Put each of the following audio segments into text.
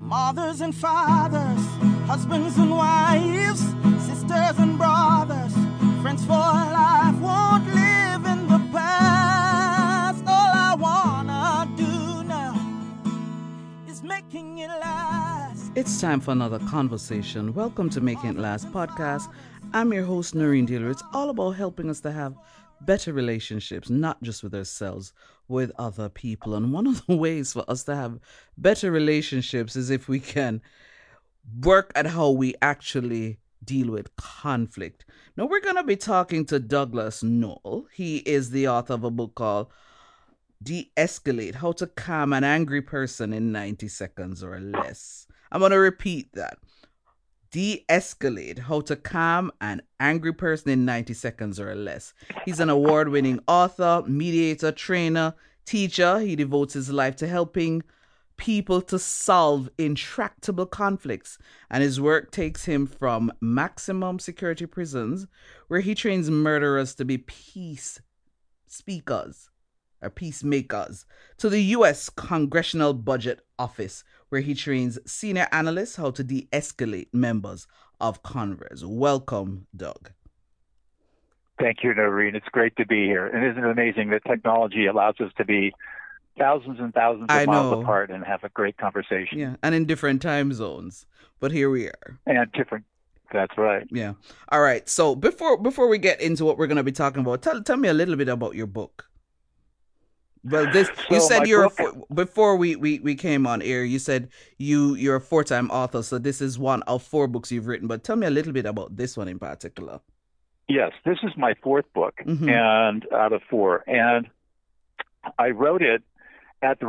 Mothers and fathers, husbands and wives, sisters and brothers, friends for life, won't live in the past. All I wanna do now is making it last. It's time for another conversation. Welcome to Making It Last podcast. I'm your host, Noreen Dealer. It's all about helping us to have better relationships, not just with ourselves, with other people. And one of the ways for us to have better relationships is if we can work at how we actually deal with conflict. Now, we're going to be talking to Douglas Noll. He is the author of a book called De-Escalate, How to Calm an Angry Person in 90 Seconds or Less. I'm going to repeat that. De-Escalate, How to Calm an Angry Person in 90 Seconds or Less. He's an award-winning author, mediator, trainer, teacher. He devotes his life to helping people to solve intractable conflicts. And his work takes him from maximum security prisons, where he trains murderers to be peace speakers or peacemakers, to the U.S. Congressional Budget Office, where he trains senior analysts how to de-escalate members of Congress. Welcome, Doug. Thank you, Noreen. It's great to be here. And isn't it amazing that technology allows us to be thousands and thousands of miles apart and have a great conversation? Yeah, and in different time zones. But here we are. And different. That's right. Yeah. All right. So before we get into what we're going to be talking about, tell me a little bit about your book. Well, you said before we came on air, you said you're a 4-time author, so this is one of 4 books you've written. But tell me a little bit about this one in particular. Yes, this is my 4th book, and out of 4, and I wrote it at the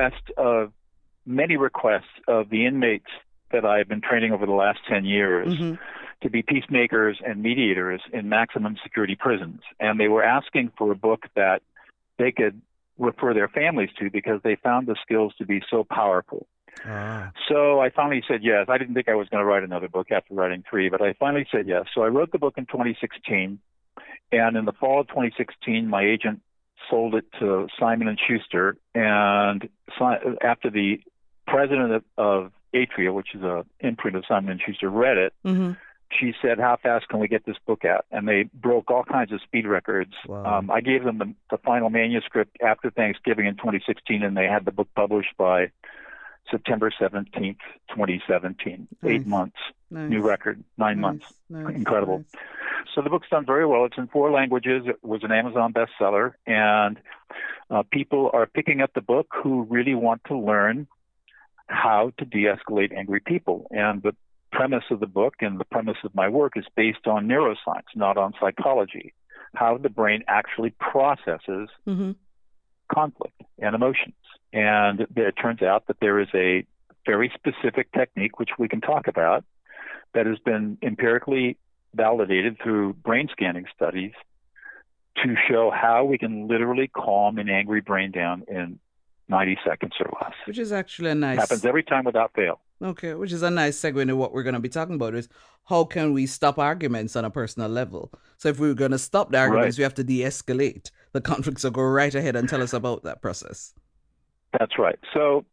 many requests of the inmates that I've been training over the last 10 years to be peacemakers and mediators in maximum security prisons, and they were asking for a book that they could refer their families to because they found the skills to be so powerful. So I finally said yes. I didn't think I was going to write another book after writing 3, but I finally said yes. So I wrote the book in 2016, and in the fall of 2016, my agent sold it to Simon & Schuster, and after the president of Atria, which is an imprint of Simon & Schuster, read it, she said, how fast can we get this book out? And they broke all kinds of speed records. Wow. I gave them the final manuscript after Thanksgiving in 2016, and they had the book published by September 17th, 2017. Nice. 8 months. Nice. New record. 9 months. Nice. Incredible. Nice. So the book's done very well. It's in 4 languages. It was an Amazon bestseller. And people are picking up the book who really want to learn how to de-escalate angry people. And the premise of the book and the premise of my work is based on neuroscience, not on psychology, how the brain actually processes conflict and emotions. And it turns out that there is a very specific technique, which we can talk about, that has been empirically validated through brain scanning studies to show how we can literally calm an angry brain down in 90 seconds or less. Which is actually a nice... Happens every time without fail. Okay, which is a nice segue into what we're going to be talking about is how can we stop arguments on a personal level? So if we're going to stop the arguments, we have to de-escalate the conflict. So go right ahead and tell us about that process. That's right. So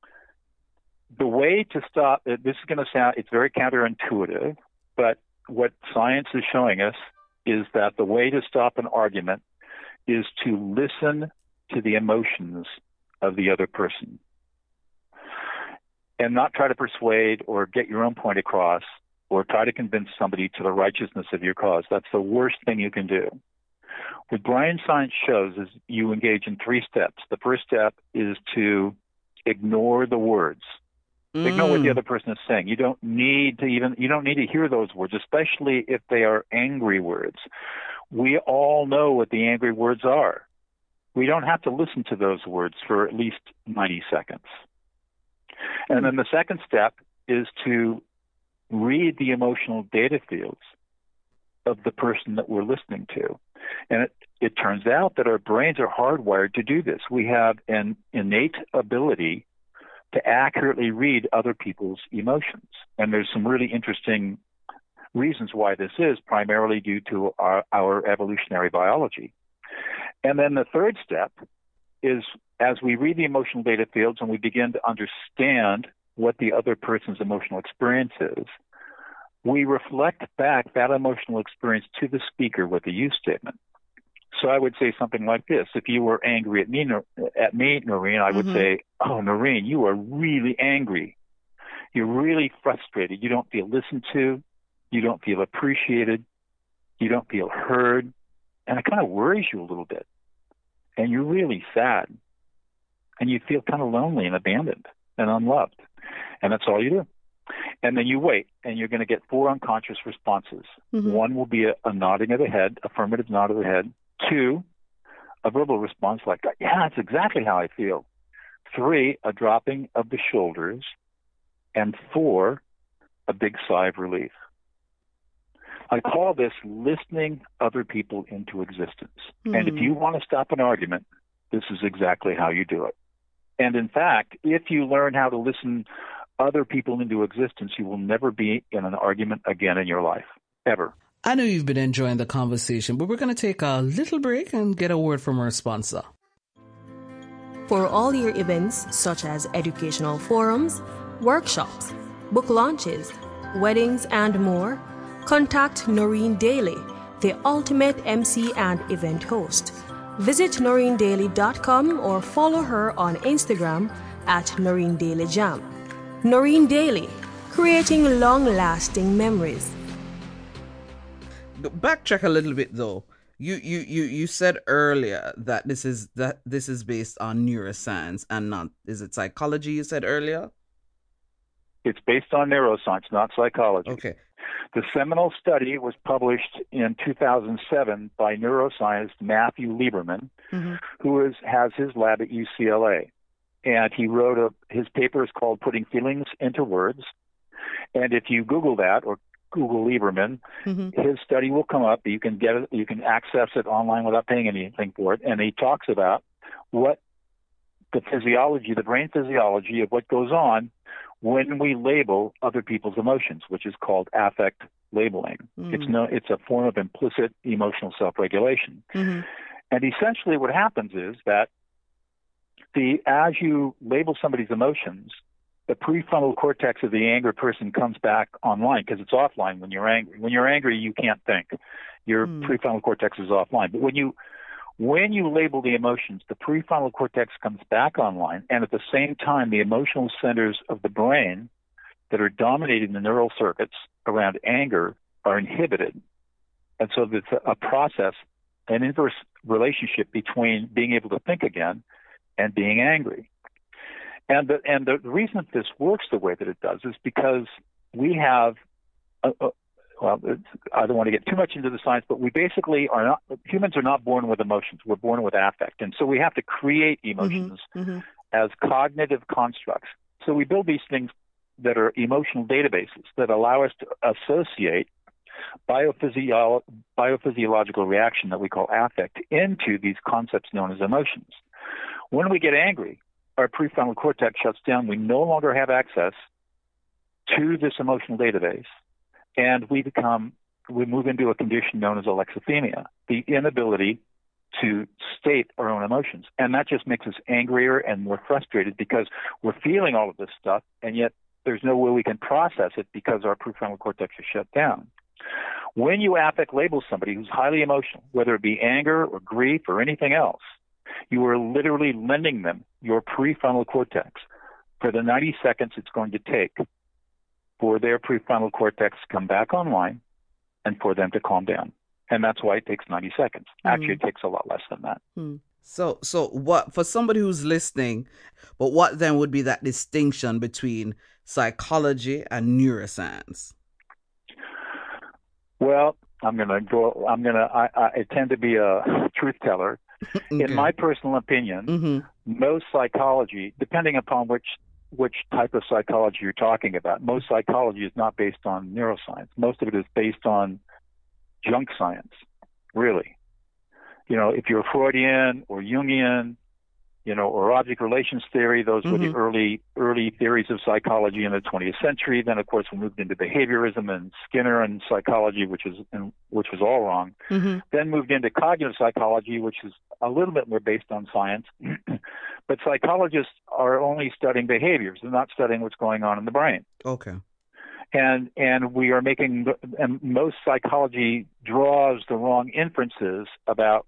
the way to stop, this is going to sound, it's very counterintuitive, but what science is showing us is that the way to stop an argument is to listen to the emotions of the other person and not try to persuade or get your own point across or try to convince somebody to the righteousness of your cause. That's the worst thing you can do. What brain science shows is you engage in 3 steps. The first step is to ignore the words. Ignore what the other person is saying. You don't need to hear those words, especially if they are angry words. We all know what the angry words are. We don't have to listen to those words for at least 90 seconds. And then the second step is to read the emotional data fields of the person that we're listening to. And it turns out that our brains are hardwired to do this. We have an innate ability to accurately read other people's emotions. And there's some really interesting reasons why this is, primarily due to our evolutionary biology. And then the third step is, as we read the emotional data fields and we begin to understand what the other person's emotional experience is, we reflect back that emotional experience to the speaker with a you statement. So I would say something like this. If you were angry at me, Noreen, I would say, oh, Noreen, you are really angry. You're really frustrated. You don't feel listened to. You don't feel appreciated. You don't feel heard. And it kind of worries you a little bit. And you're really sad. And you feel kind of lonely and abandoned and unloved. And that's all you do. And then you wait, and you're going to get 4 unconscious responses. One will be a nodding of the head, affirmative nod of the head. 2, a verbal response like, yeah, that's exactly how I feel. 3, a dropping of the shoulders. And 4, a big sigh of relief. I call this listening other people into existence. And if you want to stop an argument, this is exactly how you do it. And in fact, if you learn how to listen other people into existence, you will never be in an argument again in your life, ever. I know you've been enjoying the conversation, but we're going to take a little break and get a word from our sponsor. For all your events, such as educational forums, workshops, book launches, weddings, and more, contact Noreen Daly, the ultimate MC and event host. Visit NoreenDaly.com or follow her on Instagram at NoreenDailyJam. Noreen Daly, creating long-lasting memories. Backtrack a little bit though. You said earlier that this is based on neuroscience and not, is it psychology you said earlier? It's based on neuroscience, not psychology. Okay. The seminal study was published in 2007 by neuroscientist Matthew Lieberman, who has his lab at UCLA. And he wrote his paper is called Putting Feelings into Words. And if you Google that or Google Lieberman, his study will come up. You can get it. You can access it online without paying anything for it. And he talks about what the physiology, the brain physiology of what goes on when we label other people's emotions, which is called affect labeling. It's a form of implicit emotional self-regulation. And essentially what happens is that as you label somebody's emotions, the prefrontal cortex of the angry person comes back online because it's offline when you're angry. When you're angry, you can't think. Your prefrontal cortex is offline. But when you label the emotions, the prefrontal cortex comes back online, and at the same time, the emotional centers of the brain that are dominating the neural circuits around anger are inhibited. And so there's a process, an inverse relationship between being able to think again and being angry. And the reason that this works the way that it does is because we have, I don't want to get too much into the science, but we basically humans are not born with emotions. We're born with affect. And so we have to create emotions as cognitive constructs. So we build these things that are emotional databases that allow us to associate biophysiological reaction that we call affect into these concepts known as emotions. When we get angry, our prefrontal cortex shuts down. We no longer have access to this emotional database, and we move into a condition known as alexithymia, the inability to state our own emotions. And that just makes us angrier and more frustrated because we're feeling all of this stuff, and yet there's no way we can process it because our prefrontal cortex is shut down. When you affect label somebody who's highly emotional, whether it be anger or grief or anything else, you are literally lending them your prefrontal cortex for the 90 seconds it's going to take for their prefrontal cortex to come back online and for them to calm down. And that's why it takes 90 seconds. Actually, it takes a lot less than that. So what, for somebody who's listening, but what then would be that distinction between psychology and neuroscience? Well, I tend to be a truth teller. Okay. In my personal opinion, most psychology, depending upon which type of psychology you're talking about, most psychology is not based on neuroscience. Most of it is based on junk science, really. You know, if you're Freudian or Jungian, or object relations theory, those were the early theories of psychology in the 20th century. Then, of course, we moved into behaviorism and Skinner and psychology, which was all wrong. Then moved into cognitive psychology, which is a little bit more based on science. But psychologists are only studying behaviors. They're not studying what's going on in the brain. Okay. And we are making, and most psychology draws the wrong inferences about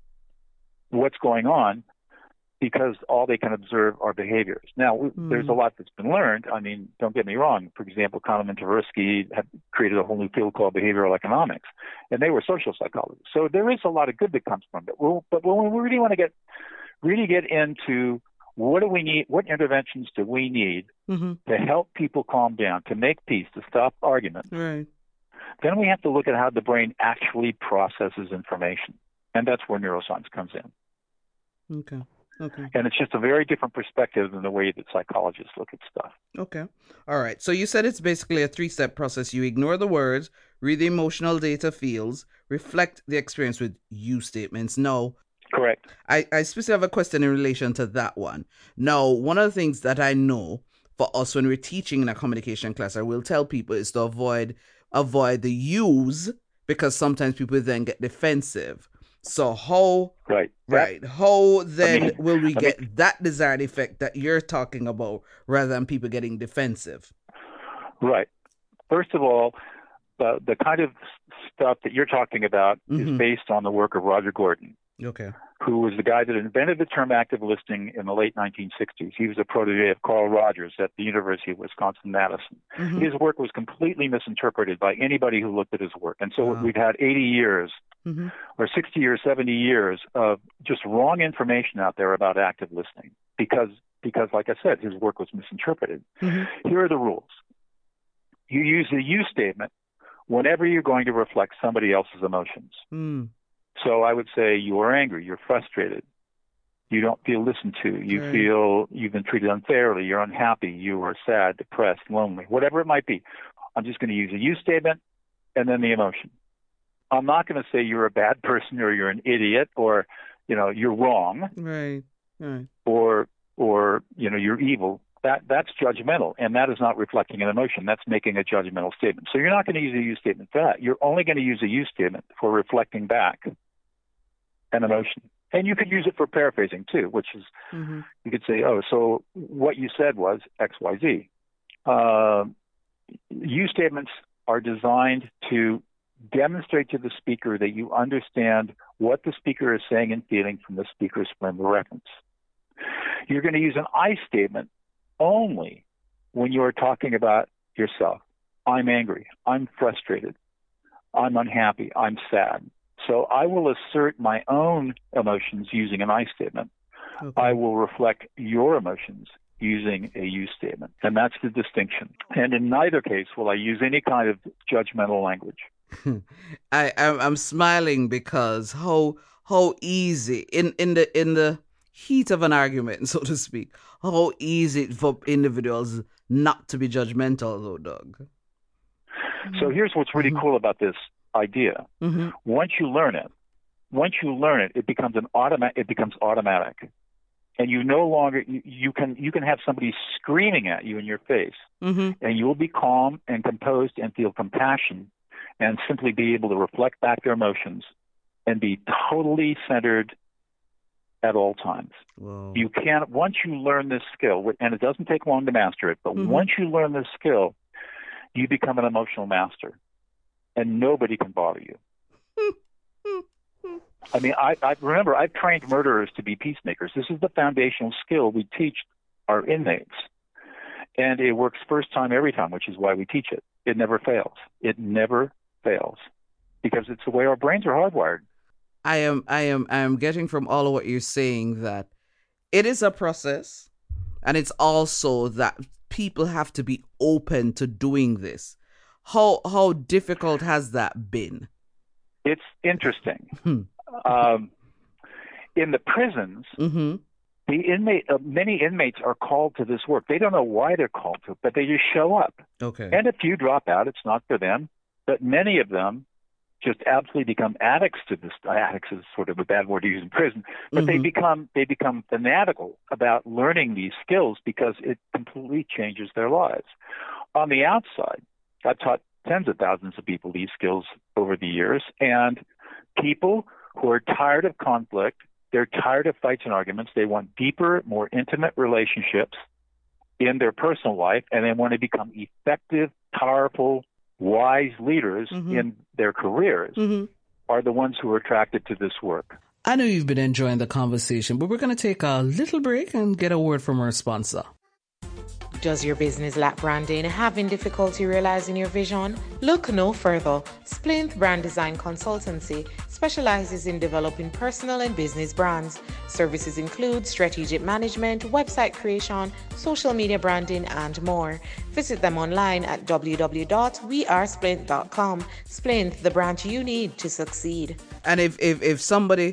what's going on because all they can observe are behaviors. Now, there's a lot that's been learned. I mean, don't get me wrong. For example, Kahneman and Tversky have created a whole new field called behavioral economics, and they were social psychologists. So there is a lot of good that comes from it. But when we really want to get into what do we need, what interventions do we need to help people calm down, to make peace, to stop arguments, right, then we have to look at how the brain actually processes information. And that's where neuroscience comes in. Okay. And it's just a very different perspective than the way that psychologists look at stuff. Okay. All right. So you said it's basically a 3-step process. You ignore the words, read the emotional data fields, reflect the experience with you statements. No. Correct. I specifically have a question in relation to that one. Now, one of the things that I know for us when we're teaching in a communication class, I will tell people is to avoid the yous, because sometimes people then get defensive. So how how then will we get that desired effect that you're talking about rather than people getting defensive? Right. First of all, the kind of stuff that you're talking about is based on the work of Roger Gordon, who was the guy that invented the term active listening in the late 1960s. He was a protege of Carl Rogers at the University of Wisconsin-Madison. His work was completely misinterpreted by anybody who looked at his work. And so we've had 80 years or 60 or 70 years of just wrong information out there about active listening because, like I said, his work was misinterpreted. Here are the rules. You use a you statement whenever you're going to reflect somebody else's emotions. So I would say you are angry, you're frustrated, you don't feel listened to, you feel you've been treated unfairly, you're unhappy, you are sad, depressed, lonely, whatever it might be. I'm just going to use a you statement and then the emotion. I'm not going to say you're a bad person or you're an idiot or, you're wrong. Right. Or, you're evil. That's judgmental, and that is not reflecting an emotion. That's making a judgmental statement. So you're not going to use a you statement for that. You're only going to use a you statement for reflecting back an emotion. And you could use it for paraphrasing, too, which is, you could say, so what you said was X, Y, Z. You statements are designed to demonstrate to the speaker that you understand what the speaker is saying and feeling from the speaker's frame of reference. You're going to use an I statement only when you are talking about yourself. I'm angry. I'm frustrated. I'm unhappy. I'm sad. So I will assert my own emotions using an I statement. I will reflect your emotions using a you statement. And that's the distinction. And in neither case will I use any kind of judgmental language. I'm smiling because how easy in the heat of an argument, so to speak, how easy for individuals not to be judgmental, though, Doug. So here's what's really cool about this idea. Once you learn it, it becomes automatic. And you no longer you can have somebody screaming at you in your face, and you will be calm and composed and feel compassion, and simply be able to reflect back their emotions and be totally centered at all times. Whoa. You can't, once you learn this skill, and it doesn't take long to master it, but once you learn this skill, you become an emotional master, and nobody can bother you. I mean, I remember I've trained murderers to be peacemakers. This is the foundational skill we teach our inmates. And it works first time every time, which is why we teach it. It never fails. It never fails because it's the way our brains are hardwired. I am getting from all of what you're saying that it is a process, and it's also that people have to be open to doing this. How difficult has that been? It's interesting. In the prisons, many inmates are called to this work. They don't know why they're called to it, but they just show up. Okay. And if you drop out, it's not for them. But many of them just absolutely become addicts to this. Addicts is sort of a bad word to use in prison, but they become fanatical about learning these skills because it completely changes their lives. On the outside, I've taught tens of thousands of people these skills over the years, and people who are tired of conflict, They're tired of fights and arguments. They want deeper, more intimate relationships in their personal life, and they want to become effective, powerful, wise leaders in their careers are the ones who are attracted to this work. I know you've been enjoying the conversation, but we're going to take a little break and get a word from our sponsor. Does your business lack branding? Having difficulty realizing your vision? Look no further. Splinth Brand Design Consultancy specializes in developing personal and business brands. Services include strategic management, website creation, social media branding, and more. Visit them online at www.wearesplint.com. Splinth, the brand you need to succeed. And if somebody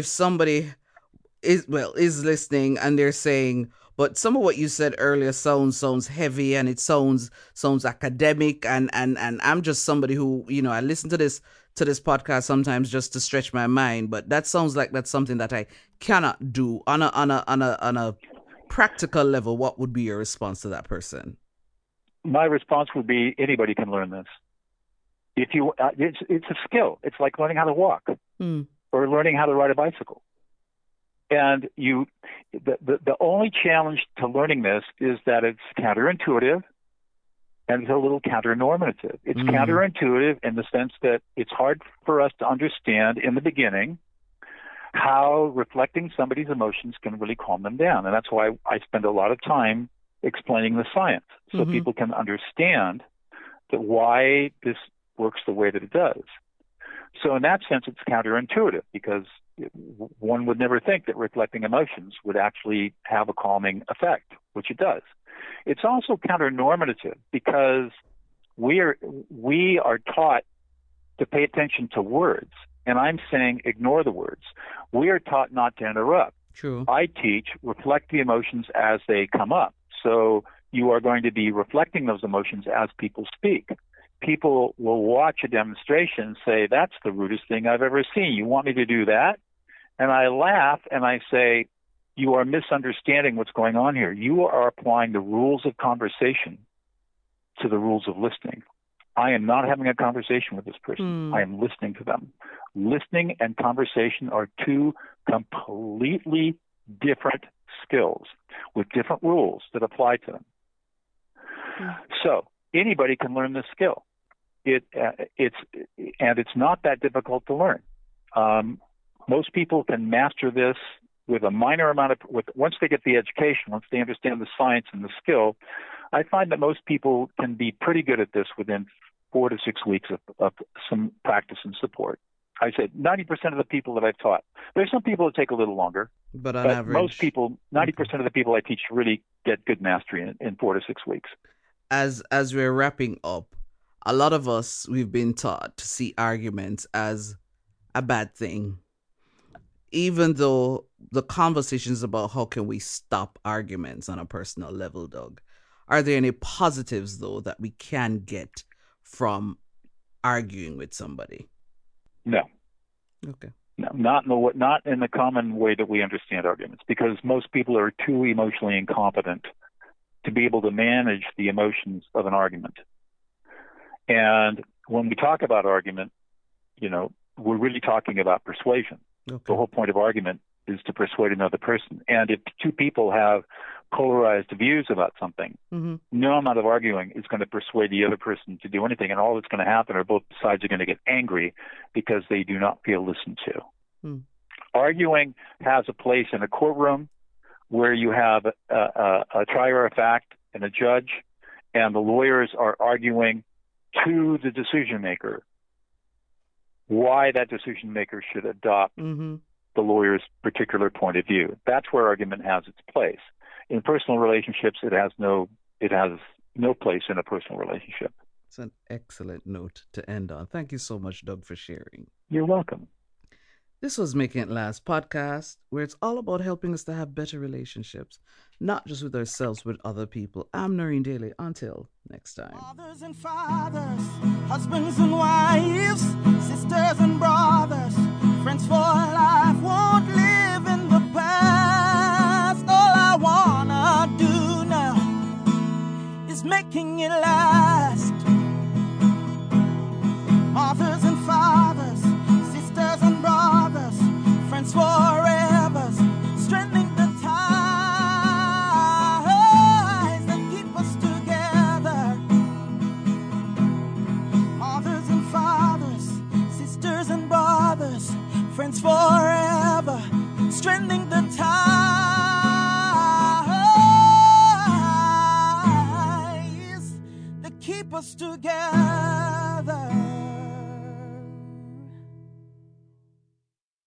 is listening and they're saying, but some of what you said earlier sounds heavy and it sounds academic and I'm just somebody who, I listen to this podcast sometimes just to stretch my mind, but that sounds like that's something that I cannot do on a practical level. What would be your response to that person? My response would be anybody can learn this. If you, it's a skill. It's like learning how to walk or learning how to ride a bicycle. And the only challenge to learning this is that it's counterintuitive and it's a little counternormative. It's counterintuitive in the sense that it's hard for us to understand in the beginning how reflecting somebody's emotions can really calm them down. And that's why I spend a lot of time explaining the science so people can understand that why this works the way that it does. So in that sense, it's counterintuitive because one would never think that reflecting emotions would actually have a calming effect, which it does. It's also counternormative because we are taught to pay attention to words, and I'm saying ignore the words. We are taught not to interrupt. True. I teach reflect the emotions as they come up. So you are going to be reflecting those emotions as people speak. People will watch a demonstration and say, that's the rudest thing I've ever seen. You want me to do that? And I laugh and I say, you are misunderstanding what's going on here. You are applying the rules of conversation to the rules of listening. I am not having a conversation with this person. I am listening to them. Listening and conversation are two completely different skills with different rules that apply to them. So anybody can learn this skill. It's not that difficult to learn. Most people can master this with a minor amount of, once they get the education, once they understand the science and the skill. I find that most people can be pretty good at this within 4 to 6 weeks of some practice and support. I said 90% of the people that I've taught. There's some people that take a little longer, but on average, most people, 90% of the people I teach really get good mastery in 4 to 6 weeks. As we're wrapping up, a lot of us, we've been taught to see arguments as a bad thing, even though the conversations about how can we stop arguments on a personal level, Doug. Are there any positives, though, that we can get from arguing with somebody? No. Okay. No, not in the common way that we understand arguments, because most people are too emotionally incompetent to be able to manage the emotions of an argument. And when we talk about argument, we're really talking about persuasion. Okay. The whole point of argument is to persuade another person. And if two people have polarized views about something, no amount of arguing is going to persuade the other person to do anything. And all that's going to happen are both sides are going to get angry because they do not feel listened to. Arguing has a place in a courtroom where you have a trier of fact and a judge, and the lawyers are arguing to the decision maker why that decision maker should adopt the lawyer's particular point of view. That's where argument has its place. In personal relationships, it has no place in a personal relationship. It's an excellent note to end on. Thank you so much, Doug, for sharing. You're welcome. This was Making It Last podcast, where it's all about helping us to have better relationships, not just with ourselves, with other people. I'm Noreen Daly. Until next time. Mothers and fathers, husbands and wives, sisters and brothers, friends for life won't live in the past. All I wanna do now is making it last. Mothers and fathers, sisters and brothers, friends forever. sisters and brothers, friends forever, strengthening the ties that keep us together.